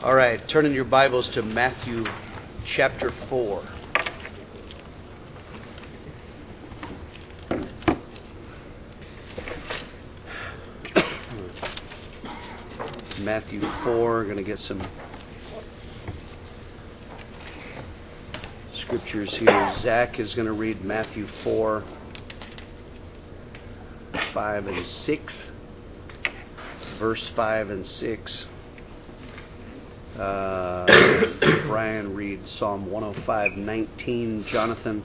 All right, turn in your Bibles to Matthew chapter 4. Matthew 4, going to get some scriptures here. Zach is going to read Matthew 4, 5 and 6. Verse 5 and 6. Brian read Psalm 105:19. Jonathan,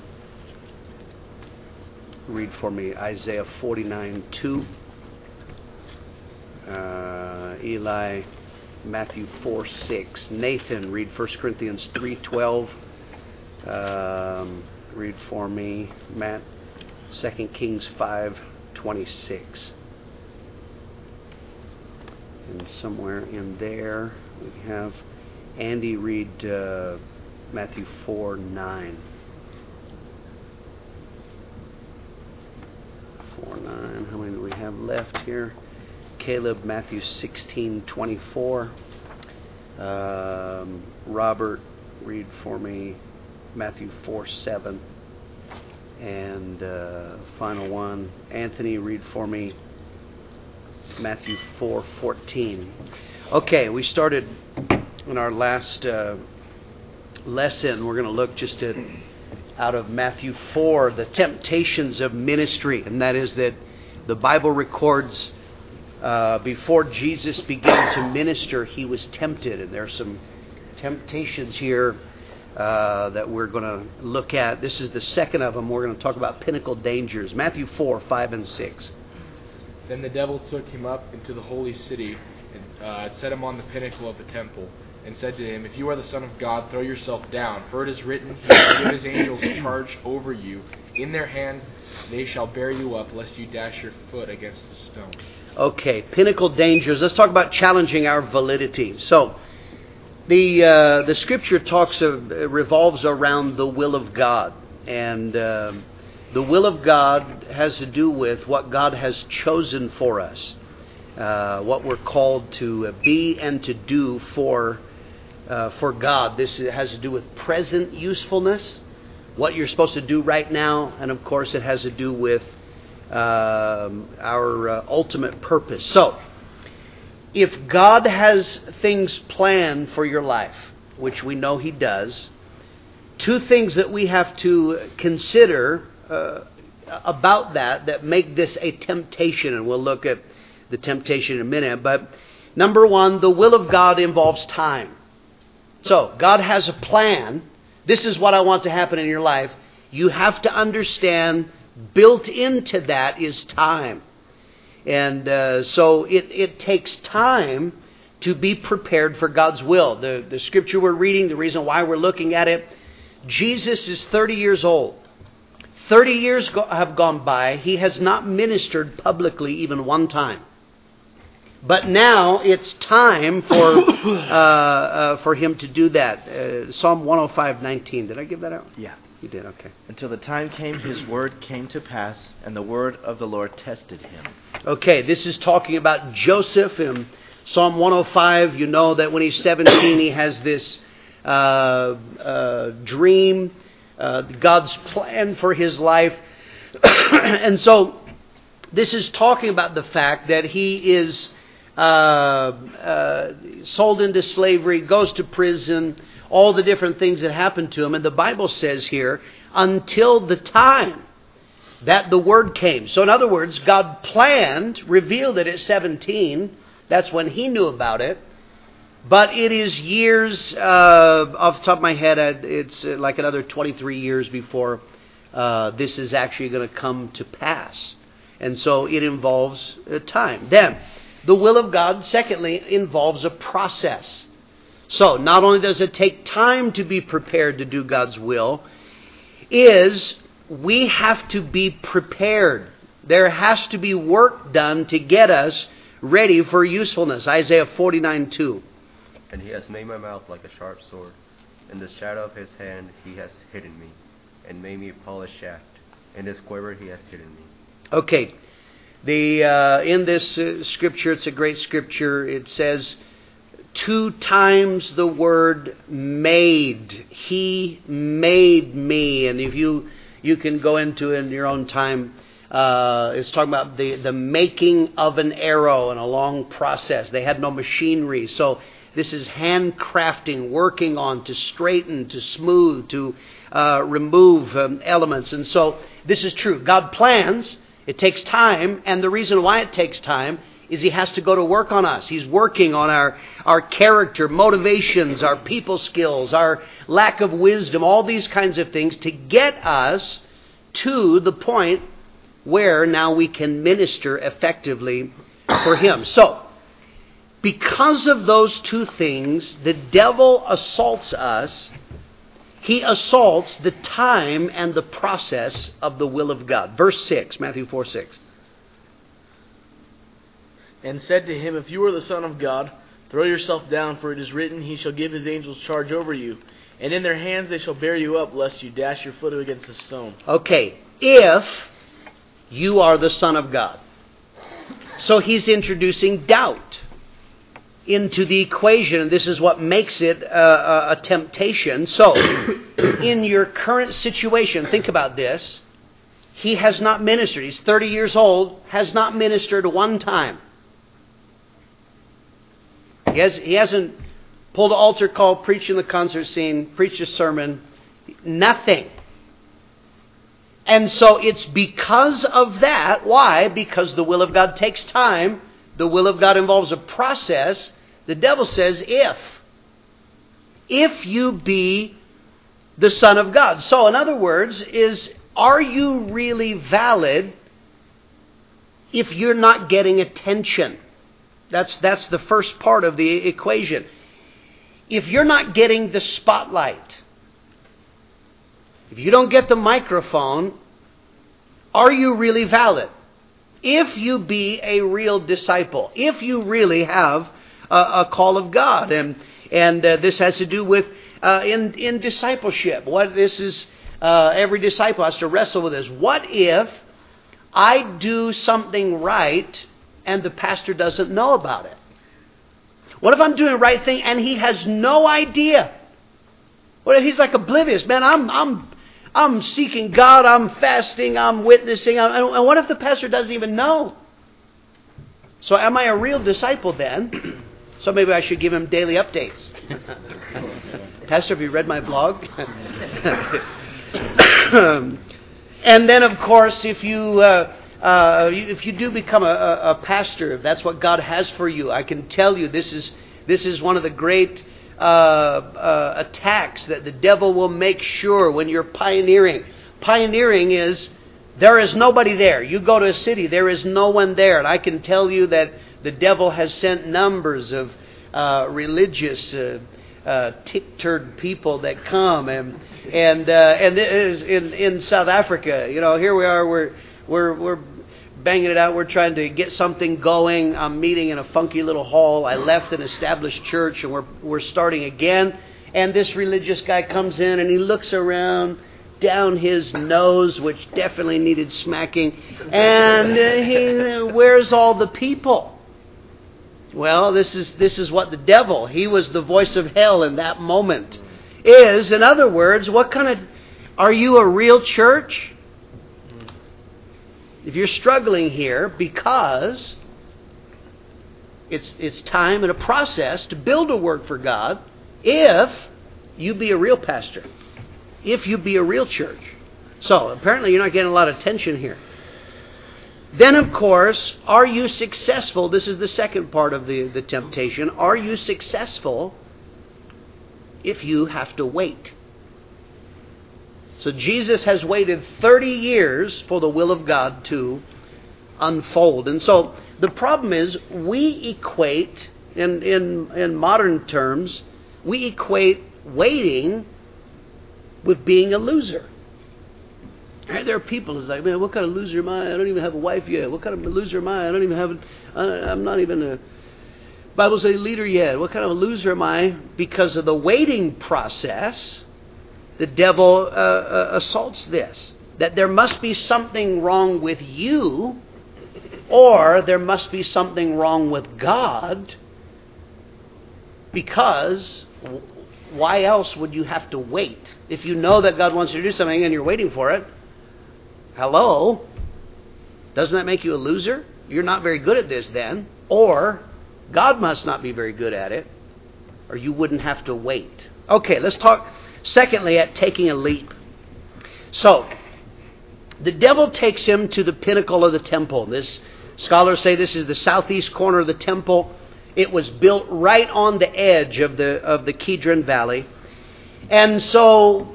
read for me Isaiah 49:2. Eli, Matthew 4:6. Nathan, read 1 Corinthians 3:12. Read for me Matt 2 Kings 5:26. And somewhere in there we have Andy read Matthew 4:9. 4:9. How many do we have left here? Caleb, Matthew 16:24. Robert, read for me Matthew 4:7. And final one, Anthony, read for me Matthew 4:14. Okay, we started in our last lesson. We're going to look just at out of Matthew 4, the temptations of ministry, and that is that the Bible records before Jesus began to minister, he was tempted, and there are some temptations here that we're going to look at. This is the second of them. We're going to talk about pinnacle dangers. Matthew 4, 5 and 6. Then the devil took him up into the holy city and set him on the pinnacle of the temple, and said to him, "If you are the Son of God, throw yourself down, for it is written, He will give His angels charge over you. In their hands they shall bear you up, lest you dash your foot against a stone." Okay, pinnacle dangers. Let's talk about challenging our validity. So, the Scripture revolves around the will of God, and the will of God has to do with what God has chosen for us, what we're called to be and to do for God. This has to do with present usefulness, what you're supposed to do right now, and of course it has to do with our ultimate purpose. So, if God has things planned for your life, which we know He does, two things that we have to consider about that make this a temptation, and we'll look at the temptation in a minute. But number one, the will of God involves time. So, God has a plan. This is what I want to happen in your life. You have to understand, built into that is time. And so it takes time to be prepared for God's will. The scripture we're reading, the reason why we're looking at it, Jesus is 30 years old. 30 years have gone by. He has not ministered publicly even one time. But now it's time for him to do that. Psalm 105:19. Did I give that out? Yeah. You did, okay. Until the time came, his word came to pass, and the word of the Lord tested him. Okay, this is talking about Joseph in Psalm 105. You know that when he's 17, he has this dream, God's plan for his life. And so this is talking about the fact that he is sold into slavery, goes to prison, all the different things that happen to him. And the Bible says here, until the time that the word came. So in other words, God planned, revealed it at 17. That's when he knew about it. But it is years, off the top of my head, it's like another 23 years before this is actually going to come to pass. And so it involves time. Then, the will of God, secondly, involves a process. So, not only does it take time to be prepared to do God's will, we have to be prepared. There has to be work done to get us ready for usefulness. Isaiah 49:2. And He has made my mouth like a sharp sword. In the shadow of His hand He has hidden me, and made me a polished shaft. In His quiver He has hidden me. Okay. In this scripture, it's a great scripture. It says 2 times the word made. He made me. And if you can go into it in your own time, it's talking about the making of an arrow and a long process. They had no machinery. So this is handcrafting, working on to straighten, to smooth, to remove elements. And so this is true. God plans. It takes time. And the reason why it takes time is He has to go to work on us. He's working on our character, motivations, our people skills, our lack of wisdom, all these kinds of things to get us to the point where now we can minister effectively for Him. So, because of those 2 things, the devil assaults us. He assaults the time and the process of the will of God. Verse 6, Matthew 4:6. And said to him, If you are the Son of God, throw yourself down, for it is written, He shall give His angels charge over you, and in their hands they shall bear you up, lest you dash your foot against a stone. Okay, if you are the Son of God. So He's introducing doubt into the equation, and this is what makes it a temptation. So, in your current situation, think about this. He has not ministered. He's 30 years old, has not ministered one time. He hasn't pulled an altar call, preached in the concert scene, preached a sermon. Nothing. And so it's because of that. Why? Because the will of God takes time. The will of God involves a process. The devil says, if you be the Son of God. So in other words, are you really valid if you're not getting attention? That's the first part of the equation. If you're not getting the spotlight, if you don't get the microphone, are you really valid? If you be a real disciple, if you really have a call of God, and this has to do with in discipleship. What this is, every disciple has to wrestle with this. What if I do something right and the pastor doesn't know about it? What if I'm doing the right thing and he has no idea? What if he's like oblivious? Man, I'm seeking God, I'm fasting, I'm witnessing, and what if the pastor doesn't even know? So am I a real disciple then? So maybe I should give him daily updates. Pastor, have you read my blog? And then, of course, if you do become a pastor, if that's what God has for you, I can tell you this is one of the great attacks that the devil will make sure when you're pioneering. Pioneering is there is nobody there. You go to a city, there is no one there. And I can tell you that the devil has sent numbers of religious tick-turd people that come, and this is in South Africa. You know, here we are. We're banging it out. We're trying to get something going. I'm meeting in a funky little hall. I left an established church, and we're starting again. And this religious guy comes in, and he looks around down his nose, which definitely needed smacking. And where's all the people? Well, this is what the devil, he was the voice of hell in that moment, is. In other words, are you a real church? If you're struggling here because it's time and a process to build a work for God, if you be a real pastor, if you be a real church. So apparently you're not getting a lot of attention here. Then, of course, are you successful? This is the second part of the temptation. Are you successful if you have to wait? So Jesus has waited 30 years for the will of God to unfold. And so the problem is we equate, in modern terms, we equate waiting with being a loser. There are people who's like, man, what kind of loser am I? I don't even have a wife yet. What kind of loser am I? I'm not even a Bible study leader yet. What kind of a loser am I? Because of the waiting process, the devil assaults this. That there must be something wrong with you, or there must be something wrong with God Because why else would you have to wait? If you know that God wants you to do something and you're waiting for it, hello? Doesn't that make you a loser? You're not very good at this then. Or God must not be very good at it, or you wouldn't have to wait. Okay, let's talk secondly at taking a leap. So, the devil takes him to the pinnacle of the temple. This scholars say this is the southeast corner of the temple. It was built right on the edge of the Kidron Valley. And so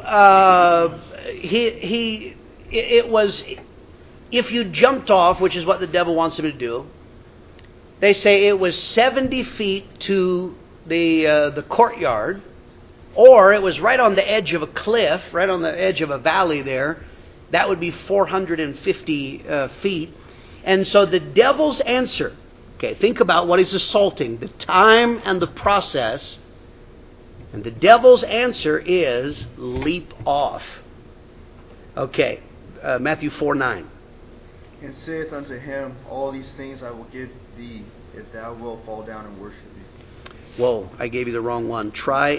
it was, if you jumped off, which is what the devil wants him to do, they say it was 70 feet to the courtyard, or it was right on the edge of a cliff, right on the edge of a valley there. That would be 450 feet. And so the devil's answer, okay, think about what he's assaulting, the time and the process. And the devil's answer is leap off. Okay, Matthew 4:9. And saith unto him, All these things I will give thee, if thou wilt fall down and worship me. Whoa, I gave you the wrong one. Try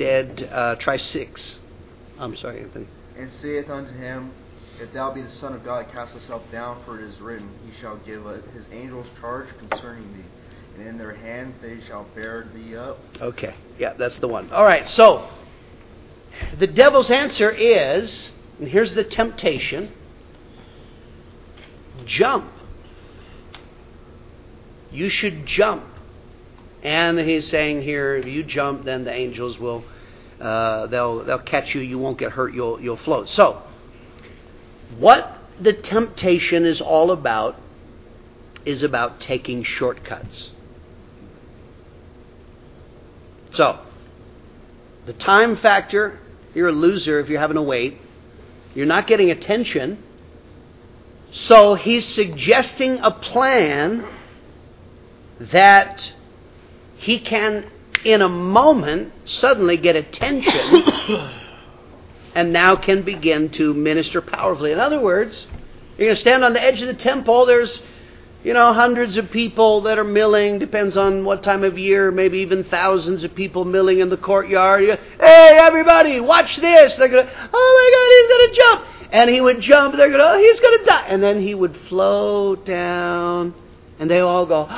6. I'm sorry, Anthony. And saith unto him, If thou be the Son of God, cast thyself down, for it is written, He shall give his angels charge concerning thee, and in their hands they shall bear thee up. Okay, yeah, that's the one. All right, so the devil's answer is, and here's the temptation, jump. You should jump. And he's saying here, if you jump, then the angels will, they'll catch you. You won't get hurt. You'll float. So, what the temptation is all about is about taking shortcuts. So, the time factor, you're a loser if you're having to wait. You're not getting attention. So he's suggesting a plan that he can, in a moment, suddenly get attention and now can begin to minister powerfully. In other words, you're going to stand on the edge of the temple. There's, hundreds of people that are milling. Depends on what time of year. Maybe even thousands of people milling in the courtyard. Hey, everybody, watch this. They're going to, oh my God, he's going to jump. And he would jump. They're going to, oh, he's going to die. And then he would float down. And they all go,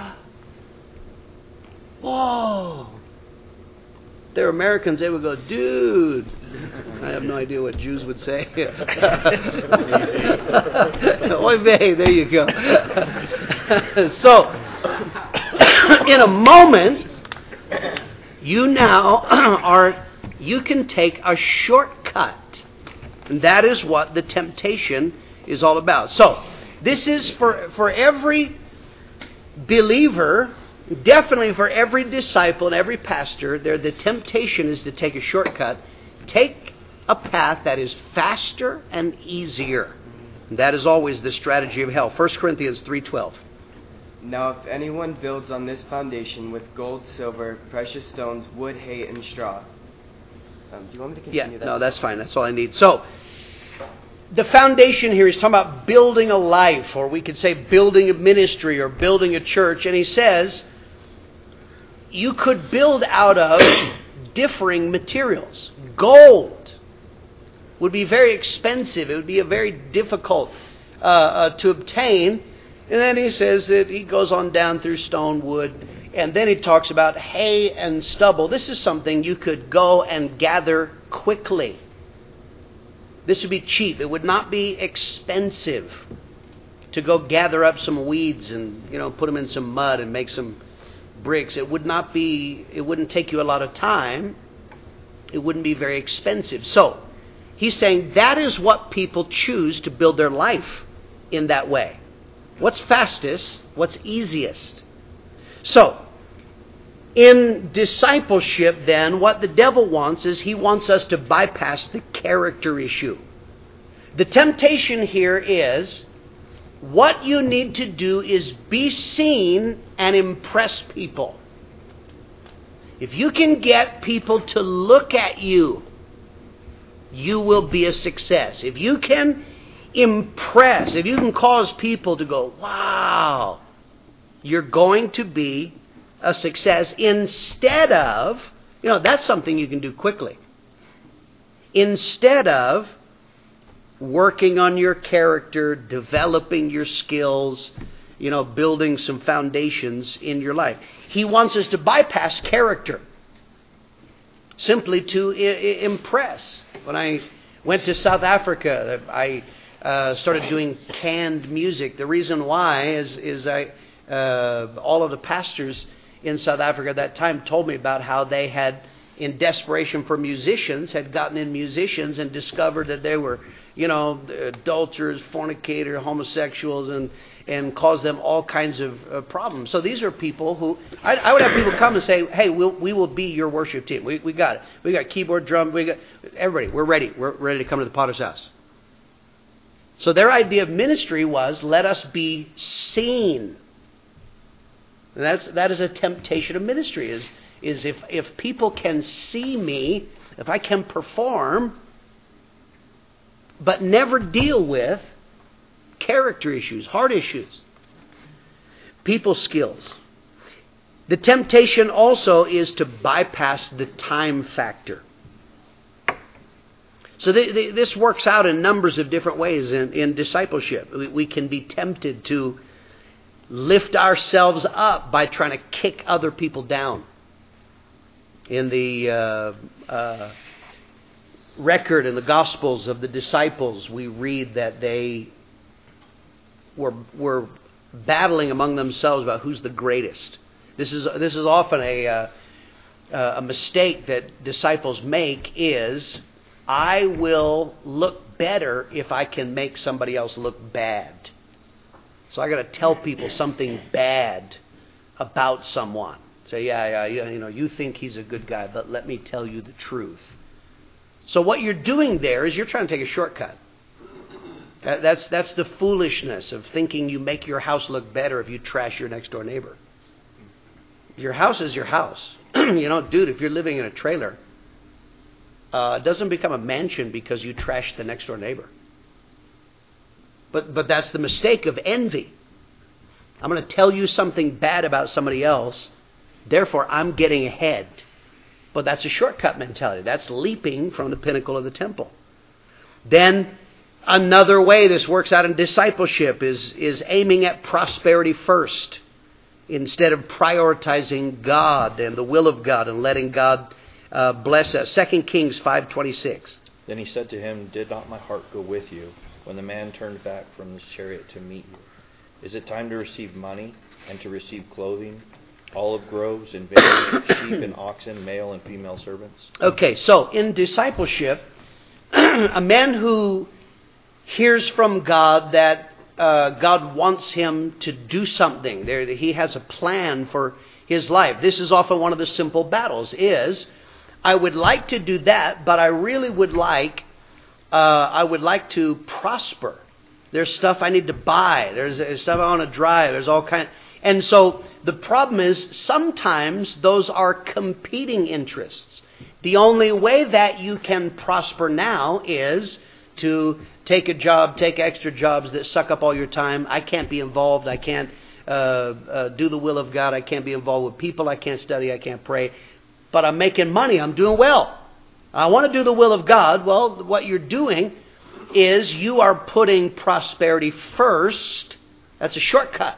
whoa. They're Americans. They would go, dude. I have no idea what Jews would say. Oy vey, there you go. So, in a moment, you now you can take a shortcut. And that is what the temptation is all about. So, this is for every believer, definitely for every disciple and every pastor, the temptation is to take a shortcut. Take a path that is faster and easier. And that is always the strategy of hell. 1 Corinthians 3:12. Now if anyone builds on this foundation with gold, silver, precious stones, wood, hay, and straw. Do you want me to continue that? No, that's fine. That's all I need. So, the foundation here is talking about building a life, or we could say building a ministry or building a church. And he says, you could build out of differing materials. Gold would be very expensive. It would be very difficult to obtain. And then he says that he goes on down through stone, wood, and then he talks about hay and stubble. This is something you could go and gather quickly. This would be cheap. It would not be expensive to go gather up some weeds and put them in some mud and make some bricks. It wouldn't take you a lot of time. It wouldn't be very expensive. So, he's saying that is what people choose to build their life in that way. What's fastest? What's easiest? So, in discipleship then, what the devil wants is he wants us to bypass the character issue. The temptation here is what you need to do is be seen and impress people. If you can get people to look at you, you will be a success. If you can impress, if you can cause people to go, wow, you're going to be a success instead of, that's something you can do quickly. Instead of working on your character, developing your skills, building some foundations in your life. He wants us to bypass character simply to impress. When I went to South Africa, I started doing canned music. The reason why is all of the pastors in South Africa at that time told me about how they had, in desperation for musicians, had gotten in musicians and discovered that they were, adulterers, fornicators, homosexuals, and caused them all kinds of problems. So these are people who, I would have people come and say, hey, we will be your worship team. We got it. We got keyboard, drum, we got everybody. We're ready. We're ready to come to the Potter's house. So their idea of ministry was, let us be seen. And that is a temptation of ministry, is if people can see me, if I can perform, but never deal with character issues, heart issues, people skills. The temptation also is to bypass the time factor. So this works out in numbers of different ways in discipleship. We can be tempted to lift ourselves up by trying to kick other people down. In the record in the Gospels of the disciples, we read that they were battling among themselves about who's the greatest. This is often a mistake that disciples make, is I will look better if I can make somebody else look bad. So I got to tell people something bad about someone. Say, you think he's a good guy, but let me tell you the truth. So what you're doing there is you're trying to take a shortcut. That's the foolishness of thinking you make your house look better if you trash your next door neighbor. Your house is your house. Dude, if you're living in a trailer, it doesn't become a mansion because you trash the next door neighbor. But that's the mistake of envy. I'm going to tell you something bad about somebody else, therefore I'm getting ahead. But that's a shortcut mentality. That's leaping from the pinnacle of the temple. Then another way this works out in discipleship is aiming at prosperity first, instead of prioritizing God and the will of God and letting God bless us. 2 Kings 5:26. Then he said to him, "Did not my heart go with you when the man turned back from his chariot to meet you? Is it time to receive money and to receive clothing, olive groves and vineyards, sheep and oxen, male and female servants?" Okay, so in discipleship, a man who hears from God that God wants him to do something, he has a plan for his life. This is often one of the simple battles, is I would like to do that, but I really would like to prosper. There's stuff I need to buy. There's stuff I want to drive. There's all kinds. And so the problem is sometimes those are competing interests. The only way that you can prosper now is to take a job, take extra jobs that suck up all your time. I can't be involved. I can't do the will of God. I can't be involved with people. I can't study. I can't pray. But I'm making money. I'm doing well. I want to do the will of God. Well, what you're doing is you are putting prosperity first. That's a shortcut.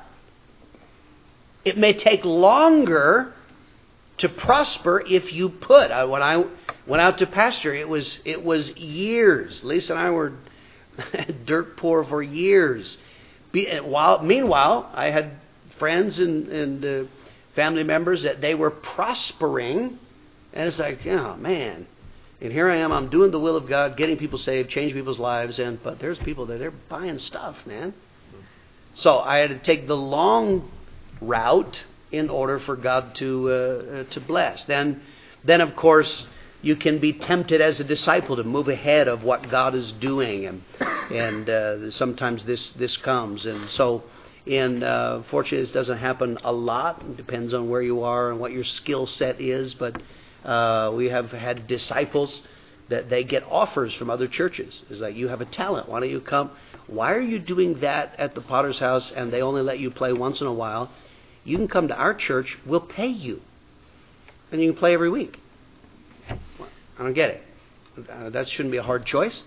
It may take longer to prosper if you put. When I went out to pastor, it was years. Lisa and I were dirt poor for years. Meanwhile, I had friends and family members that they were prospering, and it's like, oh man. And here I am, I'm doing the will of God, getting people saved, changing people's lives, but there's people that they're buying stuff, man. So I had to take the long route in order for God to bless. Then of course, you can be tempted as a disciple to move ahead of what God is doing, and sometimes this comes. And so, fortunately, this doesn't happen a lot. It depends on where you are and what your skill set is, but we have had disciples that they get offers from other churches. It's like, you have a talent, why don't you come? Why are you doing that at the Potter's house and they only let you play once in a while? you can come to our church, we'll pay you. And you can play every week. I don't get it. That shouldn't be a hard choice.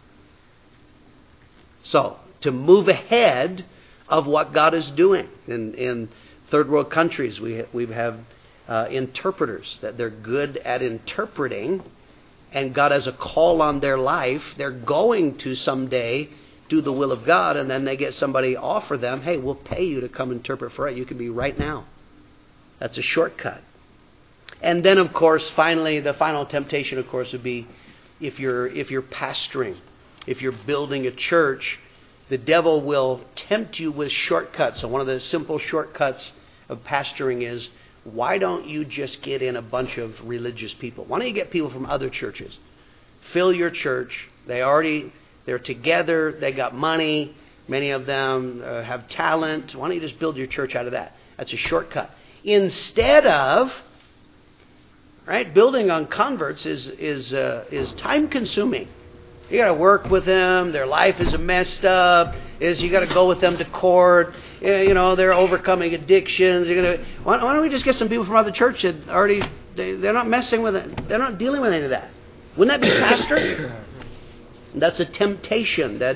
So, to move ahead of what God is doing. In third world countries, we have interpreters that they're good at interpreting, and God has a call on their life. They're going to someday do the will of God, and then they get somebody offer them, hey, we'll pay you to come interpret for it. You can be right now. That's a shortcut. And then, of course, finally, the final temptation, of course, would be if you're pastoring, if you're building a church, the devil will tempt you with shortcuts. So one of the simple shortcuts of pastoring is, why don't you just get in a bunch of religious people? Why don't you get people from other churches? Fill your church. They're together. They got money. Many of them have talent. Why don't you just build your church out of that? That's a shortcut. Instead of, right, building on converts is time consuming. You got to work with them. Their life is messed up. You got to go with them to court. You know, they're overcoming addictions. Why don't we just get some people from other churches that already they're not messing with it. They're not dealing with any of that. Wouldn't that be pastor? That's a temptation that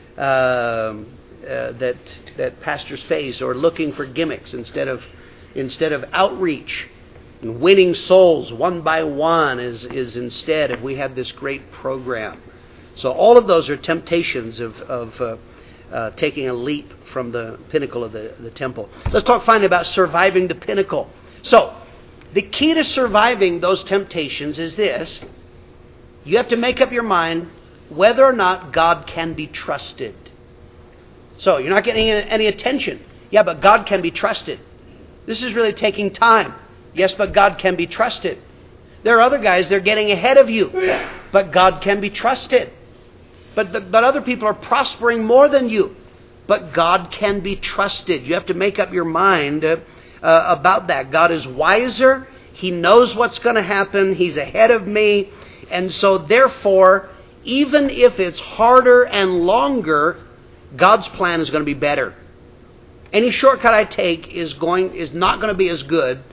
pastors face, or looking for gimmicks instead of outreach. And winning souls one by one is instead if we had this great program. So all of those are temptations of taking a leap from the pinnacle of the temple. Let's talk finally about surviving the pinnacle. So the key to surviving those temptations is this. You have to make up your mind whether or not God can be trusted. So you're not getting any attention. Yeah, but God can be trusted. This is really taking time. Yes, but God can be trusted. There are other guys, they're getting ahead of you. But God can be trusted. But other people are prospering more than you. But God can be trusted. You have to make up your mind about that. God is wiser. He knows what's going to happen. He's ahead of me. And so therefore, even if it's harder and longer, God's plan is going to be better. Any shortcut I take is not going to be as good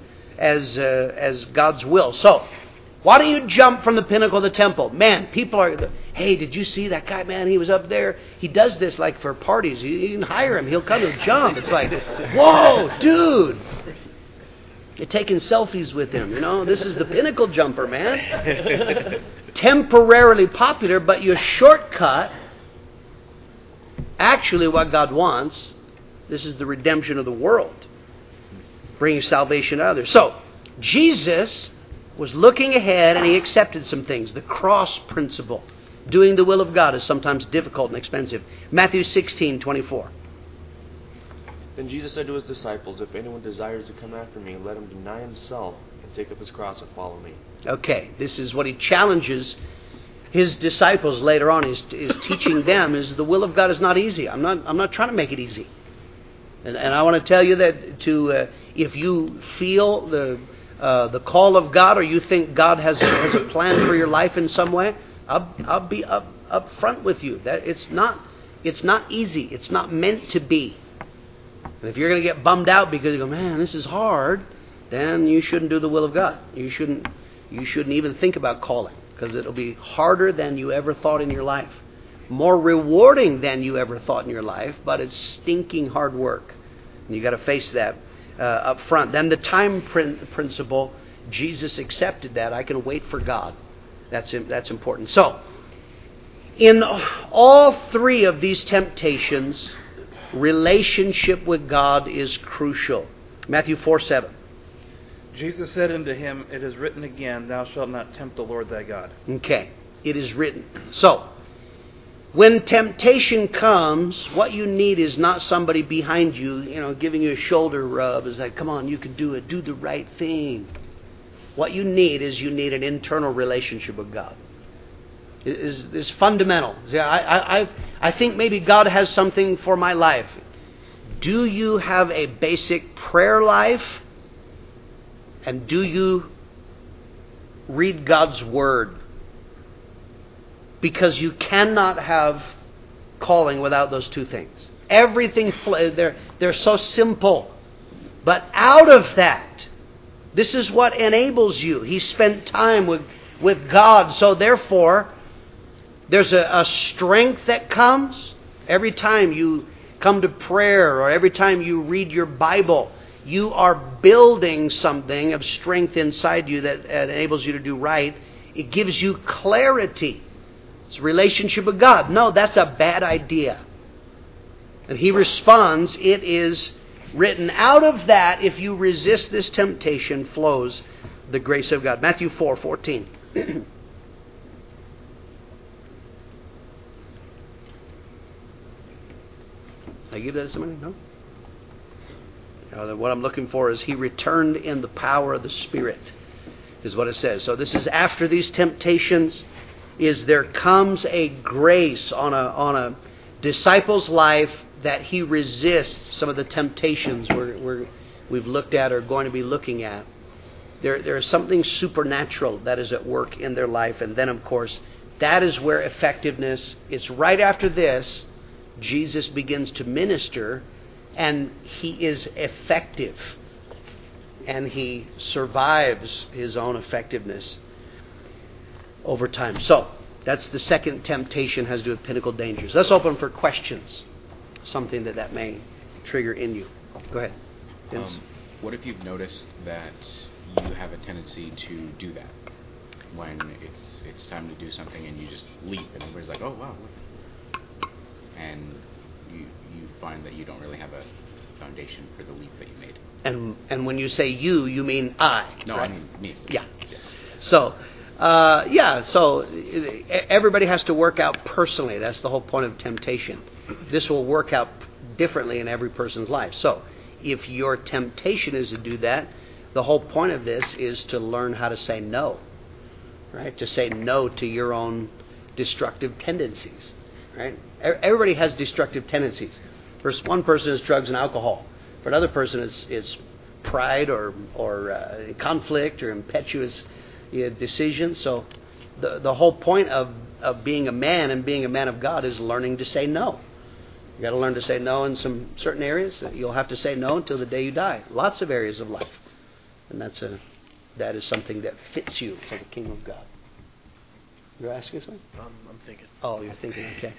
as God's will. So, why don't you jump from the pinnacle of the temple? Man, people are, hey, did you see that guy, man? He was up there. He does this like for parties. You can hire him. He'll come and jump. It's like, whoa, dude. You're taking selfies with him, you know. This is the pinnacle jumper, man. Temporarily popular, but your shortcut, actually what God wants, this is the redemption of the world. Bringing salvation to others. So, Jesus was looking ahead and he accepted some things. The cross principle. Doing the will of God is sometimes difficult and expensive. Matthew 16:24. Then Jesus said to his disciples, if anyone desires to come after me, let him deny himself and take up his cross and follow me. Okay, this is what he challenges his disciples later on. Is teaching them is the will of God is not easy. I'm not trying to make it easy. And I want to tell you that if you feel the call of God, or you think God has a plan for your life in some way, I'll be up front with you. That it's not easy. It's not meant to be. And if you're going to get bummed out because you go, man, this is hard, then you shouldn't do the will of God. You shouldn't even think about calling, because it'll be harder than you ever thought in your life. More rewarding than you ever thought in your life, but it's stinking hard work. And you got to face that up front. Then the time principle, Jesus accepted that. I can wait for God. That's important. So, in all three of these temptations, relationship with God is crucial. Matthew 4:7. Jesus said unto him, it is written again, thou shalt not tempt the Lord thy God. Okay, it is written. So, when temptation comes, what you need is not somebody behind you, giving you a shoulder rub. It's like, come on, you can do it. Do the right thing. What you need is an internal relationship with God. Is fundamental. I think maybe God has something for my life. Do you have a basic prayer life? And do you read God's Word? Because you cannot have calling without those two things. Everything, they're so simple, But out of that, this is what enables you. He spent time with God. So therefore, there's a strength that comes every time you come to prayer or every time you read your Bible. You are building something of strength inside you that enables you to do right. It gives you clarity. It's a relationship with God. No, that's a bad idea. And he responds, it is written. Out of that, if you resist this temptation, flows the grace of God. Matthew 4:14. I give that to somebody? No? What I'm looking for is he returned in the power of the Spirit, is what it says. So this is after these temptations, is there comes a grace on a disciple's life that he resists some of the temptations we've looked at or going to be looking at. There is something supernatural that is at work in their life. And then, of course, that is where effectiveness, it's right after this, Jesus begins to minister, and he is effective. And he survives his own effectiveness over time. So, that's the second temptation, has to do with pinnacle dangers. Let's open for questions. Something that may trigger in you. Go ahead. What if you've noticed that you have a tendency to do that when it's time to do something and you just leap and everybody's like, oh wow, and you find that you don't really have a foundation for the leap that you made. And when you say you mean I? No, right? I mean me. Yeah. Yes. So, so everybody has to work out personally. That's the whole point of temptation. This will work out differently in every person's life. So, if your temptation is to do that, the whole point of this is to learn how to say no. Right? To say no to your own destructive tendencies. Right? Everybody has destructive tendencies. For one person, it's drugs and alcohol. For another person, it's pride or conflict or impetuous decision. So the whole point of being a man and being a man of God is learning to say no. You got to learn to say no in some certain areas. You'll have to say no until the day you die. Lots of areas of life, and that is something that fits you for the kingdom of God. You're asking something? I'm thinking. Oh, you're thinking. Okay.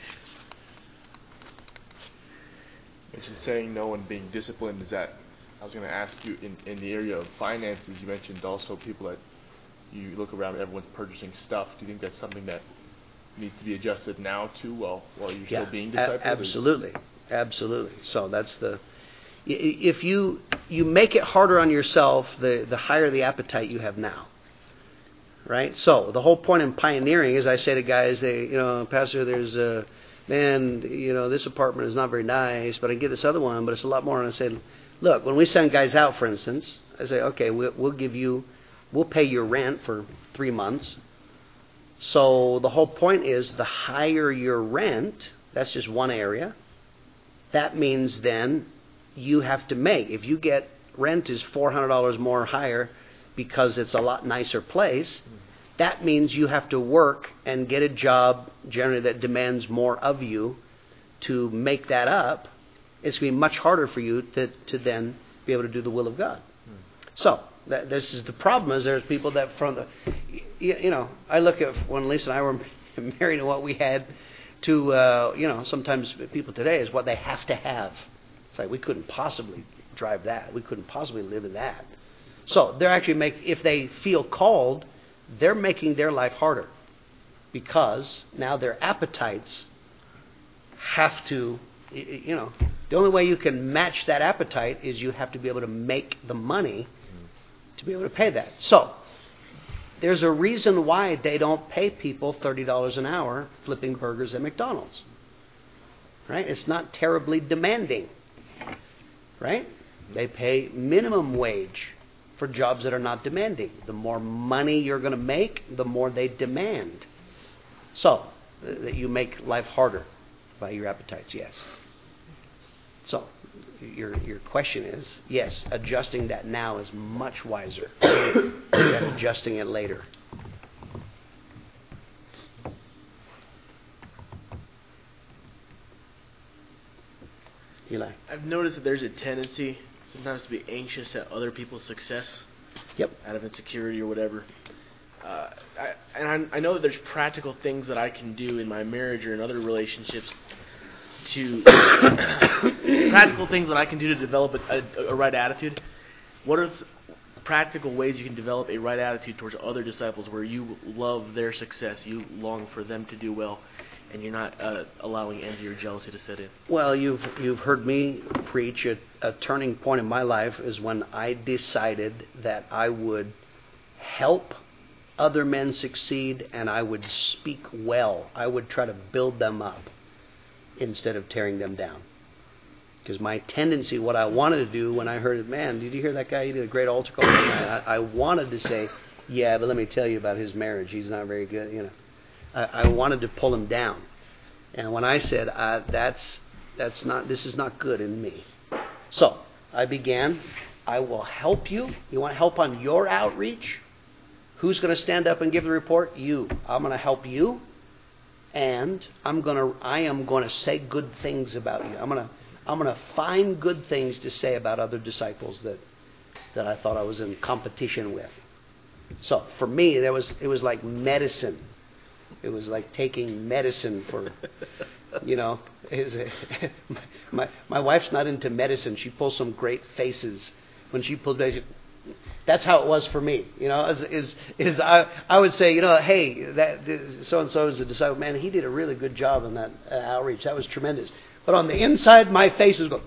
You mentioned saying no and being disciplined. Is that? I was going to ask you in the area of finances. You mentioned also people that you look around, everyone's purchasing stuff. Do you think that's something that needs to be adjusted now too, while you're still being discipled? Absolutely. So that's if you make it harder on yourself, the higher the appetite you have now. Right? So the whole point in pioneering is I say to guys, Pastor, there's this apartment is not very nice, but I can get this other one, but it's a lot more. And I say, look, when we send guys out, for instance, I say, okay, we'll pay your rent for 3 months. So the whole point is the higher your rent, that's just one area. That means then you have to make, if you get rent is $400 more higher because it's a lot nicer place, that means you have to work and get a job generally that demands more of you to make that up. It's going to be much harder for you to then be able to do the will of God. So this is the problem, is there's people that I look at when Lisa and I were married and what we had to, sometimes people today is what they have to have. It's like we couldn't possibly drive that. We couldn't possibly live in that. So they're actually if they feel called, they're making their life harder because now their appetites have to, the only way you can match that appetite is you have to be able to make the money to be able to pay that. So there's a reason why they don't pay people $30 an hour flipping burgers at McDonald's. Right? It's not terribly demanding. Right? They pay minimum wage for jobs that are not demanding. The more money you're going to make, the more they demand. So that you make life harder by your appetites, yes. So your question is, yes, adjusting that now is much wiser than adjusting it later. Eli? I've noticed that there's a tendency sometimes to be anxious at other people's success. Yep. Out of insecurity or whatever. I know that there's practical things that I can do in my marriage or in other relationships to practical things that I can do to develop a right attitude. What are practical ways you can develop a right attitude towards other disciples where you love their success, you long for them to do well, and you're not allowing envy or jealousy to set in? Well, you've heard me preach. A turning point in my life is when I decided that I would help other men succeed, and I would speak well. I would try to build them up instead of tearing them down. Because my tendency, what I wanted to do when I heard, man, did you hear that guy? He did a great altar call. I wanted to say, yeah, but let me tell you about his marriage. He's not very good. You know, I wanted to pull him down. And when I said, this is not good in me. So I began, I will help you. You want help on your outreach? Who's going to stand up and give the report? You. I'm going to help you, and I am going to say good things about you. I'm going to find good things to say about other disciples that I thought I was in competition with. So for me, it was like medicine. It was like taking medicine for, you know. My wife's not into medicine. She pulls some great faces when she pulls medicine. That's how it was for me, you know. I would say, you know, hey, that so and so is a disciple. Man, he did a really good job in that outreach. That was tremendous. But on the inside, my face was going.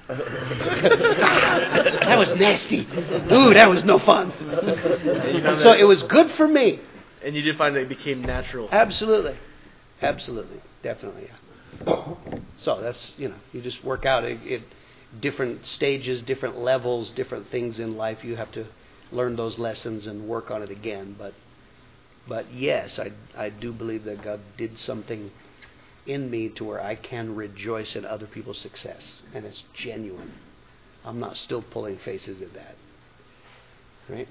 That was nasty. Ooh, that was no fun. So it was good for me. And you did find that it became natural. Absolutely, definitely. Yeah. So that's, you know, you just work out it. Different stages, different levels, different things in life. You have to learn those lessons and work on it again. But yes, I do believe that God did something in me to where I can rejoice in other people's success, and it's genuine. I'm not still pulling faces at that. Right?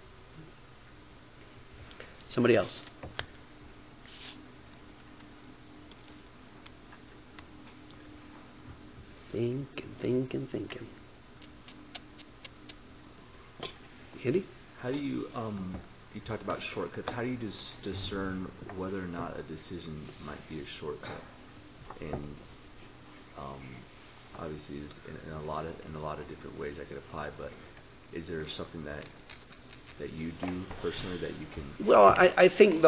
Somebody else. Thinking. Andy? How do you, you talked about shortcuts. How do you discern whether or not a decision might be a shortcut? And obviously, in a lot of different ways I could apply. But is there something that you do personally that you can? Well, I think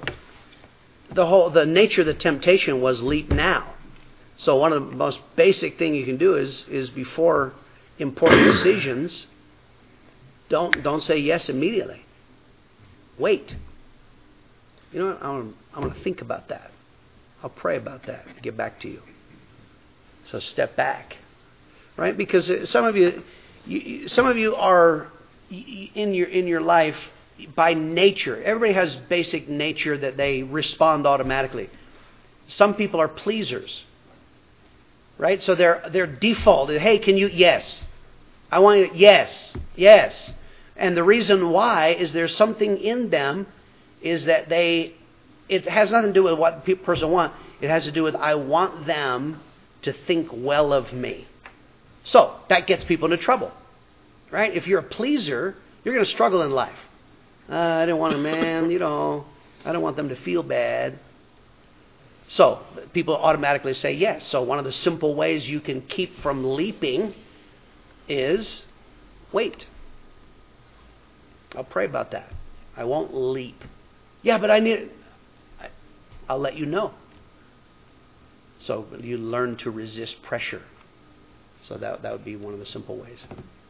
the nature of the temptation was leap now. So one of the most basic thing you can do is before important decisions, don't say yes immediately. Wait. You know what? I'm going to think about that. I'll pray about that and get back to you. So step back, right? Because some of you are in your life by nature. Everybody has basic nature that they respond automatically. Some people are pleasers. Right? So their default is, hey, can you? Yes. I want you. Yes. And the reason why is there's something in them is that it has nothing to do with what the person wants. It has to do with, I want them to think well of me. So that gets people into trouble. Right? If you're a pleaser, you're going to struggle in life. I didn't want a man, you know, I don't want them to feel bad. So people automatically say yes. So one of the simple ways you can keep from leaping is wait. I'll pray about that. I won't leap. Yeah, but I'll let you know. So you learn to resist pressure. So that would be one of the simple ways.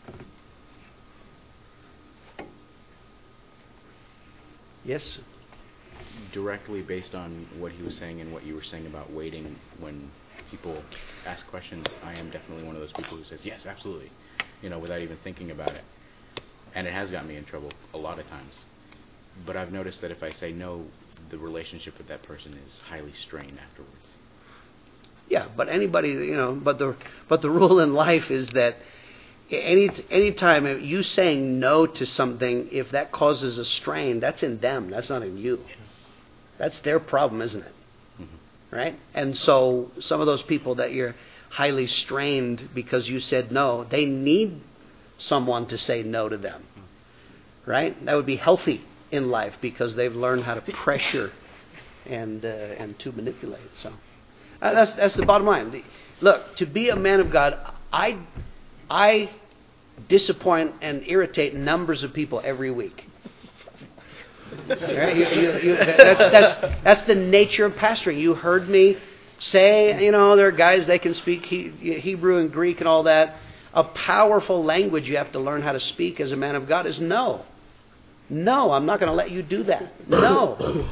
Yes? Directly based on what he was saying and what you were saying about waiting when people ask questions, I am definitely one of those people who says, yes, absolutely, you know, without even thinking about it. And it has gotten me in trouble a lot of times. But I've noticed that if I say no, the relationship with that person is highly strained afterwards. Yeah, but anybody, you know, but the rule in life is that any time you saying no to something, if that causes a strain, that's in them. That's not in you. That's their problem, isn't it? Mm-hmm. Right? And so some of those people that you're highly strained because you said no, they need someone to say no to them. Right? That would be healthy in life because they've learned how to pressure and to manipulate. So that's the bottom line. Look, to be a man of God, I disappoint and irritate numbers of people every week. Right? That's the nature of pastoring. You heard me say, there are guys, they can speak Hebrew and Greek and all that. A powerful language you have to learn how to speak as a man of God is no. No, I'm not going to let you do that. No.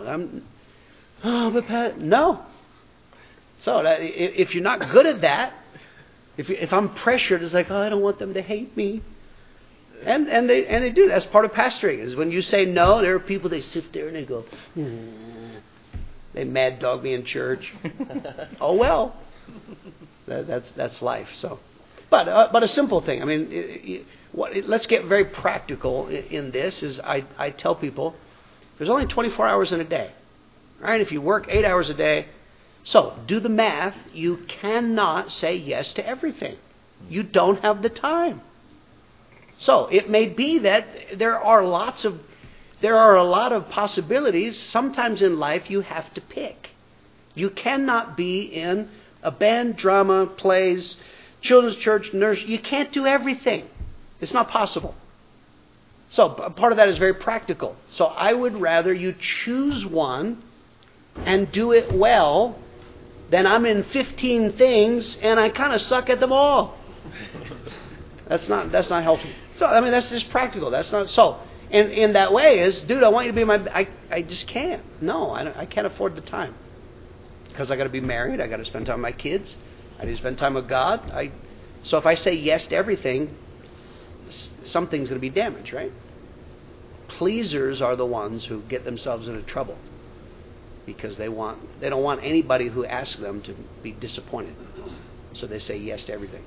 But Pat, no. So if you're not good at that, if I'm pressured, it's like, I don't want them to hate me. And they do. That's part of pastoring. Is when you say no, there are people, they sit there and they go, they mad dog me in church. Oh well, that's life. So, but a simple thing. I mean, let's get very practical in this. Is I tell people there's only 24 hours in a day, right? If you work 8 hours a day, so do the math. You cannot say yes to everything. You don't have the time. So it may be that there are a lot of possibilities. Sometimes in life you have to pick. You cannot be in a band, drama, plays, children's church, nurse. You can't do everything. It's not possible. So part of that is very practical. So I would rather you choose one and do it well than I'm in 15 things and I kind of suck at them all. That's not healthy. So, I mean, that's just practical. That's not so. And in that way is, dude, I want you to be I just can't. No, I can't afford the time. Because I got to be married. I got to spend time with my kids. I need to spend time with God. So if I say yes to everything, something's going to be damaged, right? Pleasers are the ones who get themselves into trouble. Because they don't want anybody who asks them to be disappointed. So they say yes to everything.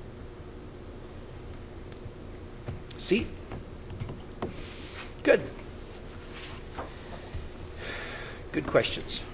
See? Good. Good questions.